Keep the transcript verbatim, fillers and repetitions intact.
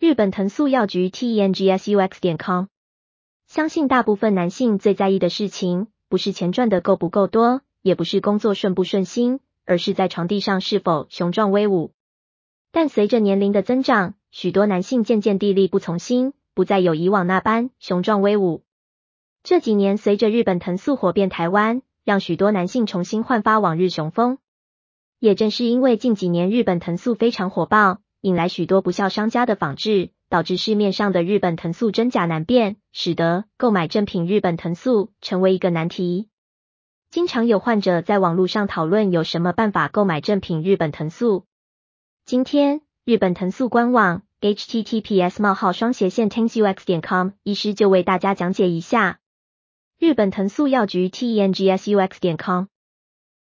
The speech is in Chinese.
日本藤素药局 T E N G S U X 点 com。 相信大部分男性最在意的事情，不是钱赚的够不够多，也不是工作顺不顺心，而是在床地上是否雄壮威武。但随着年龄的增长，许多男性渐渐地力不从心，不再有以往那般雄壮威武。这几年随着日本藤素火遍台湾，让许多男性重新焕发往日雄风。也正是因为近几年日本藤素非常火爆，引来许多不肖商家的仿制，导致市面上的日本藤素真假难辨，使得购买正品日本藤素成为一个难题。经常有患者在网络上讨论有什么办法购买正品日本藤素。今天，日本藤素官网 H T T P S 冒号双斜线 T E N G S U X 点 com 医师就为大家讲解一下。日本藤素药局 T E N G S U X 点 com。